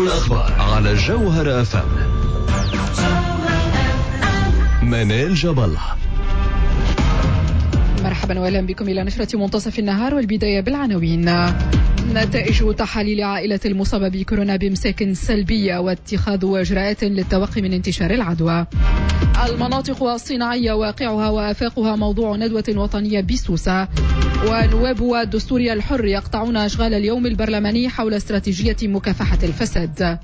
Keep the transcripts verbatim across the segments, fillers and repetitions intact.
الأخبار على جوهر أف أم. منال جبل. مرحبا واهلا بكم الى نشرة منتصف النهار، والبداية بالعناوين. نتائج تحاليل عائلة المصابة بكورونا بمساكن سلبية، واتخاذ اجراءات للتوقي من انتشار العدوى. المناطق الصناعية واقعها وآفاقها موضوع ندوة وطنية بسوسة. ونواب الدستوري الحر يقطعون أشغال اليوم البرلماني حول استراتيجية مكافحة الفساد.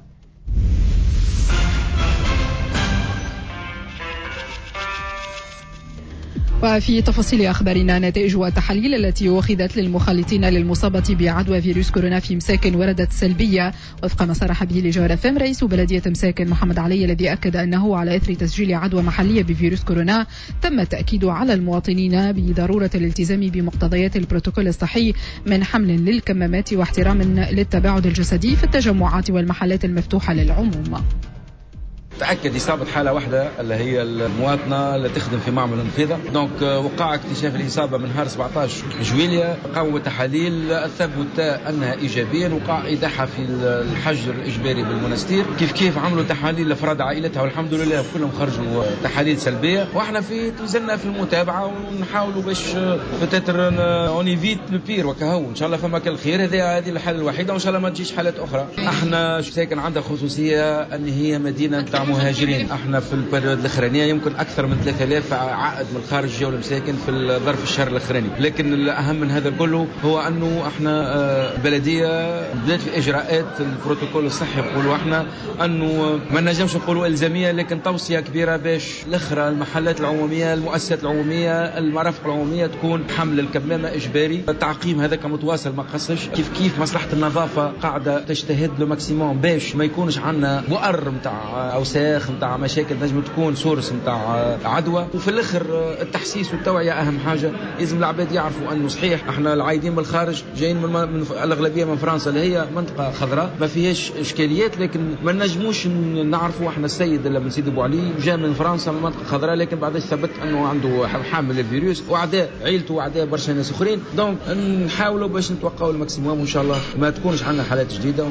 وفي تفاصيل أخبارنا، نتائج التحاليل التي أخذت للمخالطين للمصابة بعدوى فيروس كورونا في مساكن وردت سلبية، وفق ما صرح به لجوهر أف أم رئيس بلدية مساكن محمد علي، الذي أكد أنه على إثر تسجيل عدوى محلية بفيروس كورونا تم التأكيد على المواطنين بضرورة الالتزام بمقتضيات البروتوكول الصحي من حمل للكمامات واحترام للتباعد الجسدي في التجمعات والمحلات المفتوحة للعموم. تأكد إصابة حالة واحدة اللي هي المواطنة اللي تخدم في معمل النفيضة. دونك وقع اكتشاف الإصابة من نهار سبعة عشر جويلية، قاموا بالتحاليل ثبت أنها إيجابيا. وقع إيداعها في الحجر الإجباري بالمنستير. كيف كيف عملوا تحاليل لأفراد عائلتها، والحمد لله كلهم خرجوا تحاليل سلبية. وإحنا في تزلنا في المتابعة ونحاولوا باش بتاتر اونيفيت لو بير وكهو. إن شاء الله فما كل خير. هذه هذه الحالة الوحيدة، وإن شاء الله ما تجيش حالات أخرى. إحنا ساكن عندها خصوصية أن هي مدينة مهاجرين. احنا في البريود الاخرانيه يمكن اكثر من ثلاثة آلاف عائد من الخارج جاوا المساكن في الظرف الشهر الاخراني. لكن الاهم من هذا كله هو انه احنا بلديه بدات في اجراءات البروتوكول الصحي. نقولوا احنا انه ما نجمش نقولوا الزاميه، لكن توصيه كبيره باش الاخرى المحلات العموميه، المؤسسات العموميه، المرافق العموميه تكون حمل الكمامه اجباري. التعقيم هذا متواصل ما قصش. كيف كيف مصلحه النظافه قاعده تجتهد له ماكسيموم باش ما يكونش عندنا بؤر نتاع اوساخ نتاع مشاكل تنجم تكون سورس نتاع عدوى. وفي الاخر التحسيس والتوعيه اهم حاجه. لازم العباد يعرفوا انه صحيح احنا العايدين بالخارج جايين من, من الاغلبيه من فرنسا اللي هي منطقه خضراء ما فيهاش اشكاليات، لكن ما نجموش نعرفوا احنا السيد اللي من سيدي ابو علي جاء من فرنسا من منطقه خضراء، لكن بعد ثبت انه عنده حامل الفيروس وعداء عيلته وعداء برشا ناس اخرين. دونك نحاولوا باش نتوقعوا الماكسيموم وان شاء الله ما تكونش عندنا حالات جديده.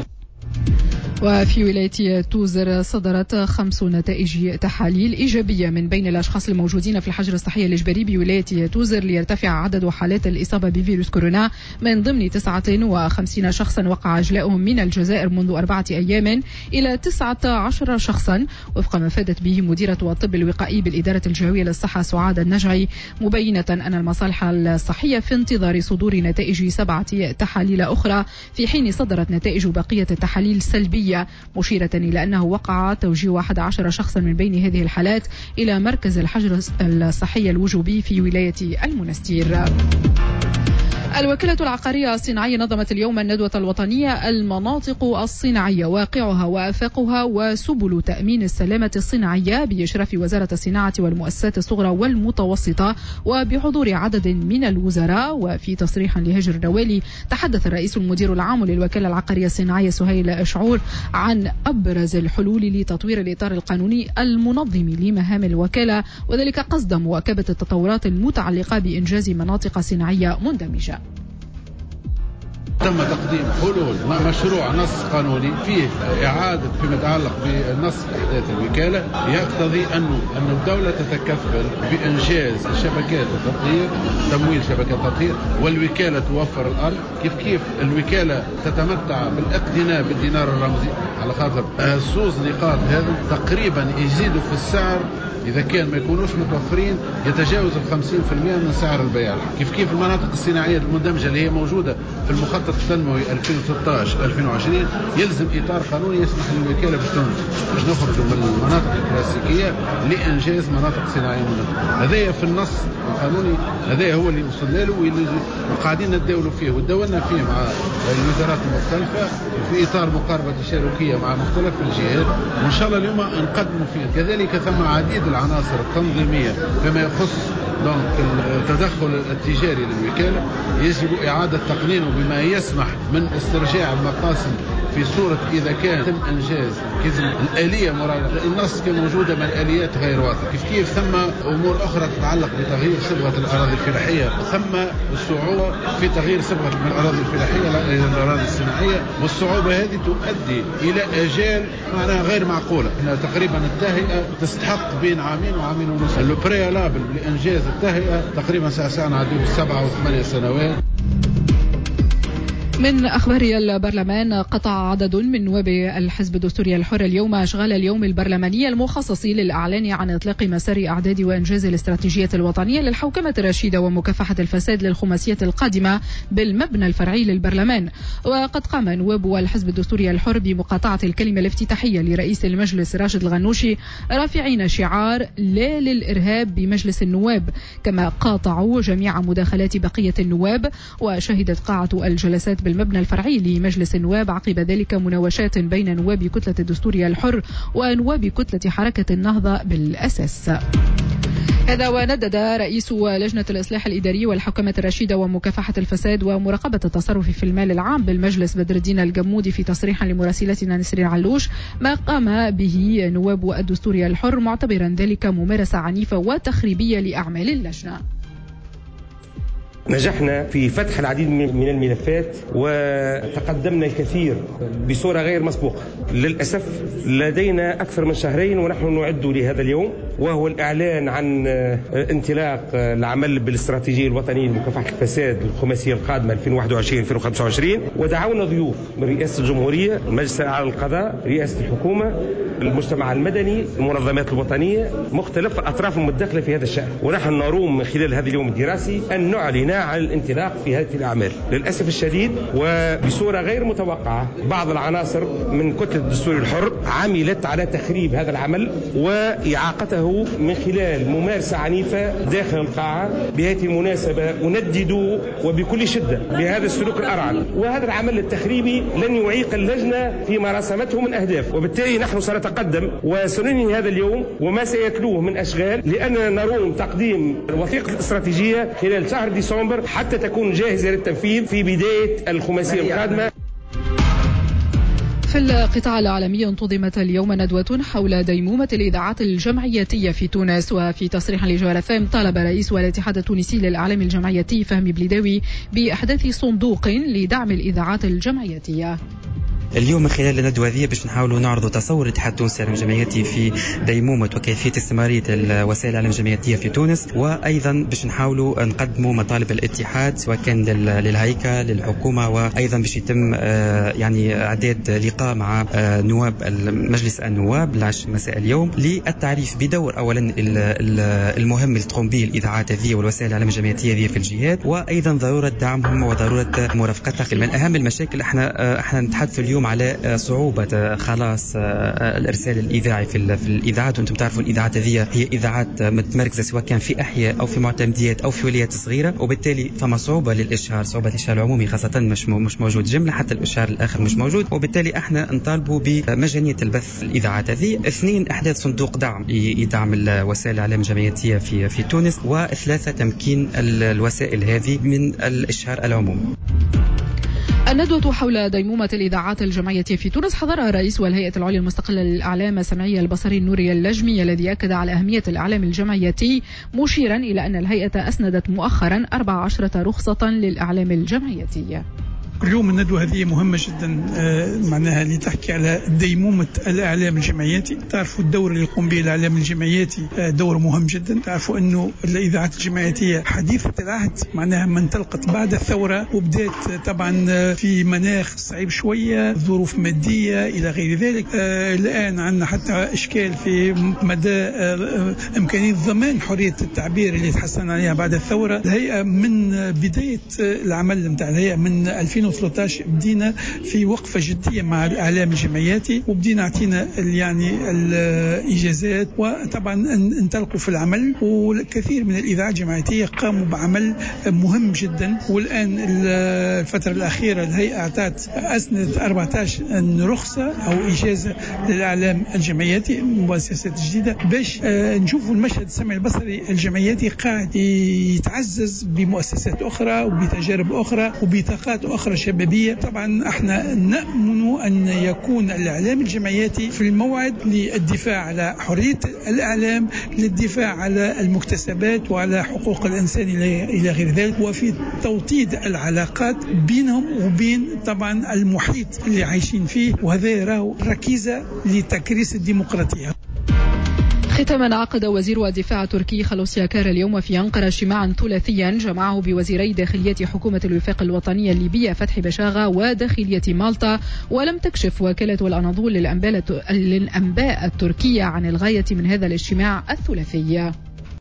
وفي ولاية توزر صدرت خمس نتائج تحاليل إيجابية من بين الأشخاص الموجودين في الحجر الصحي الإجباري بولاية توزر، ليرتفع عدد حالات الإصابة بفيروس كورونا من ضمن تسعة وخمسين شخصا وقع إجلاؤهم من الجزائر منذ أربعة أيام إلى تسعة عشر شخصا، وفق ما فادت به مديرة الطب الوقائي بالإدارة الجهوية للصحة سعاد النجعي، مبينة أن المصالح الصحية في انتظار صدور نتائج سبعة تحاليل أخرى، في حين صدرت نتائج بقية التحاليل سلبية، مشيرة إلى أنه وقع توجيه أحد عشر شخصا من بين هذه الحالات إلى مركز الحجر الصحي الوجوبي في ولاية المنستير. الوكالة العقارية الصناعية نظمت اليوم الندوة الوطنية المناطق الصناعية واقعها وآفاقها وسبل تأمين السلامة الصناعية، بإشراف وزارة الصناعة والمؤسسات الصغرى والمتوسطة، وبحضور عدد من الوزراء. وفي تصريح لهجر الروالي تحدث الرئيس المدير العام للوكالة العقارية الصناعية سهيل أشعور عن أبرز الحلول لتطوير الإطار القانوني المنظم لمهام الوكالة، وذلك قصد مواكبة التطورات المتعلقة بإنجاز مناطق صناعية مندمجة. تم تقديم حلول مشروع نص قانوني فيه إعادة فيما يتعلق بالنص إحداث الوكالة، يقتضي أنه أن الدولة تتكفل بإنجاز شبكات التطهير، تمويل شبكات التطهير، والوكالة توفر الأرض. كيف كيف الوكالة تتمتع بالاقتناء بالدينار الرمزي، على خاطر صوص نقاط هذا تقريبا يزيدوا في السعر إذا كان ما يكونوش متوفرين يتجاوز الخمسين في المئة من سعر البيع. كيف كيف المناطق الصناعية المندمجة اللي هي موجودة في المخطط التنموي ألفين وستة عشر ألفين وعشرين يلزم إطار قانوني يسمح للوكالة باش تنجز، باش نخرجوا من المناطق الكلاسيكية لإنجاز مناطق صناعية مندمجة. هذايا في النص القانوني، هذايا هو اللي وصلنا له وقاعدين نداولوا فيه ودولنا فيه مع الوزارات المختلفة في إطار مقاربة تشاركية مع مختلف الجهات، وإن شاء الله اليوم نقدموا فيه. كذلك ثم عديد العناصر التنظيمية فيما يخص دونك التدخل التجاري للوكالة، يجب إعادة تقنينه بما يسمح من استرجاع المقاسم في صورة إذا كان تم إنجاز كذا الآلية مرادة. النص كان موجودة من الآليات غير واضحة. كيف كيف ثم أمور أخرى تتعلق بتغيير صبغة الأراضي الفلاحية، ثم الصعوبة في تغيير صبغة من الأراضي الفلاحية إلى الأراضي الصناعية، والصعوبة هذه تؤدي إلى أجال معناها غير معقولة. احنا تقريبا التهيئة تستحق بين عامين وعامين ونصف. البريالابل لإنجاز التهيئة تقريبا ساعة نعديه سبعة وثمانية سنوات. من أخبار البرلمان، قطع عدد من نواب الحزب الدستوري الحر اليوم أشغال اليوم البرلماني المخصص للإعلان عن إطلاق مسار إعداد وإنجاز الاستراتيجية الوطنية للحوكمة الرشيدة ومكافحة الفساد للخماسية القادمة بالمبنى الفرعي للبرلمان. وقد قام نواب الحزب الدستوري الحر بمقاطعة الكلمة الافتتاحية لرئيس المجلس راشد الغنوشي، رافعين شعار لا للإرهاب بمجلس النواب، كما قاطعوا جميع مداخلات بقية النواب. وشهدت قاعة الجلسات بالمبنى الفرعي لمجلس النواب عقب ذلك مناوشات بين نواب كتلة الدستوري الحر ونواب كتلة حركة النهضة بالأساس. هذا وندد رئيس لجنة الإصلاح الإداري والحوكمة الرشيدة ومكافحة الفساد ومراقبة التصرف في المال العام بالمجلس بدر الدين الجمودي في تصريح لمراسلتنا نسرين علوش ما قام به نواب الدستوري الحر، معتبرا ذلك ممارسة عنيفة وتخريبية لأعمال اللجنة. نجحنا في فتح العديد من الملفات وتقدمنا الكثير بصورة غير مسبوقة. للأسف لدينا أكثر من شهرين ونحن نعد لهذا اليوم، وهو الإعلان عن انطلاق العمل بالاستراتيجية الوطنية لمكافحة الفساد الخماسية القادمة ألفين وواحد وعشرين ألفين وخمسة وعشرين. ودعونا ضيوف من رئاسة الجمهورية، المجلس الأعلى للقضاء، رئاسة الحكومة، المجتمع المدني، المنظمات الوطنية، مختلف الأطراف المتداخلة في هذا الشأن. ونحن نروم من خلال هذا اليوم الدراسي أن نعلن عن الانطلاق في هذه الأعمال. للأسف الشديد وبصورة غير متوقعة بعض العناصر من كتلة الدستور الحر عملت على تخريب هذا العمل وإعاقته من خلال ممارسة عنيفة داخل القاعة. بهذه المناسبة أندد وبكل شدة بهذا السلوك الأرعن، وهذا العمل التخريبي لن يعيق اللجنة فيما رسمته من أهداف. وبالتالي نحن سنتقدم وسننهي هذا اليوم وما سيتلوه من أشغال، لأننا نروم تقديم وثيقة الاستراتيجية خلال شهر ديسمبر حتى تكون جاهزة للتنفيذ في بداية الخماسية القادمة. في القطاع العالمي انتظمت اليوم ندوة حول ديمومة الإذاعات الجمعيتية في تونس. وفي تصريح لجوهر اف ام طالب رئيس الاتحاد التونسي للإعلام الجمعيتي فهمي بليداوي بإحداث صندوق لدعم الإذاعات الجمعيتية. اليوم من خلال الندوة هذه باش نحاولوا نعرضوا تصور الاتحاد التونسي للإعلام الجمعيتي في ديمومة وكيفية استمرارية وسائل الإعلام الجمعيتية في تونس، وأيضا باش نحاولوا نقدموا مطالب الاتحاد سواء كان للهيكل للحكومة، وأيضا باش يتم يعني إعداد لقاء مع نواب مجلس النواب العشر مساء اليوم للتعريف بدور أولا المهم اللي تقوم به الإذاعات هذه والوسائل الإعلام الجمعيتية هذه في الجهات، وأيضا ضرورة دعمهم وضرورة مرافقتها. من أهم المشاكل احنا احنا نتحدث اليوم على صعوبة خلاص الإرسال الإذاعي في الإذاعات. وأنتم تعرفوا الإذاعات هذه هي إذاعات متمركزة سواء كان في أحياء أو في معتمديات أو في ولايات صغيرة، وبالتالي فما صعوبة للإشهار، صعوبة الإشهار العمومي خاصة مش مش موجود جملة، حتى الإشهار الآخر مش موجود. وبالتالي احنا نطالبوا بمجانية البث الإذاعات هذه. اثنين، إحداث صندوق دعم يدعم الوسائل الإعلام الجمعيتية في في تونس. وثلاثة، تمكين الوسائل هذه من الإشهار العمومي. الندوة حول ديمومة الإذاعات الجمعية في تونس حضرها رئيس الهيئة العليا المستقلة للإعلام السمعي البصري النوري اللجمي، الذي أكد على أهمية الإعلام الجمعيتي، مشيرا إلى أن الهيئة أسندت مؤخرا أربع عشرة رخصة للإعلام الجمعيتي. اليوم الندوة هذه مهمة جدا، معناها لتحكي على ديمومة الإعلام الجمعياتي. تعرفوا الدور اللي يقوم به الإعلام الجمعياتي دور مهم جدا. تعرفوا أنه الإذاعات الجمعياتية حديثة العهد، معناها من انطلقت بعد الثورة وبدأت طبعا في مناخ صعيب شوية، ظروف مادية إلى غير ذلك. الآن عندنا حتى إشكال في مدى إمكانية ضمان حرية التعبير اللي تحسن عليها بعد الثورة. الهيئة من بداية العمل متاع الهيئة من ألفين وثلاثة عشر بدينا في وقفة جدية مع الإعلام الجمعياتي، وبدينا عطينا يعني الإجازات، وطبعا انطلقوا في العمل. والكثير من الإذاعات الجمعياتية قاموا بعمل مهم جدا. والآن الفترة الأخيرة الهيئة أعطت أسندت أربعة عشر رخصة أو إجازة للإعلام الجمعياتي، مؤسسات جديدة، باش نشوفوا المشهد السمعي البصري الجمعياتي قاعد يتعزز بمؤسسات أخرى وبتجارب أخرى وبطاقات أخرى شبابية. طبعا احنا نأمن أن يكون الإعلام الجمعياتي في الموعد للدفاع على حرية الإعلام، للدفاع على المكتسبات وعلى حقوق الإنسان إلى غير ذلك، وفي توطيد العلاقات بينهم وبين طبعا المحيط اللي عايشين فيه، وهذا يراه ركيزة لتكريس الديمقراطية. ختاما، عقد وزير الدفاع التركي خلوص ياكار اليوم في أنقرة اجتماعا ثلاثيا جمعه بوزيري داخلية حكومة الوفاق الوطنية الليبية فتحي بشاغة وداخلية مالطا. ولم تكشف وكالة الأناضول للأنباء التركية عن الغاية من هذا الاجتماع الثلاثي.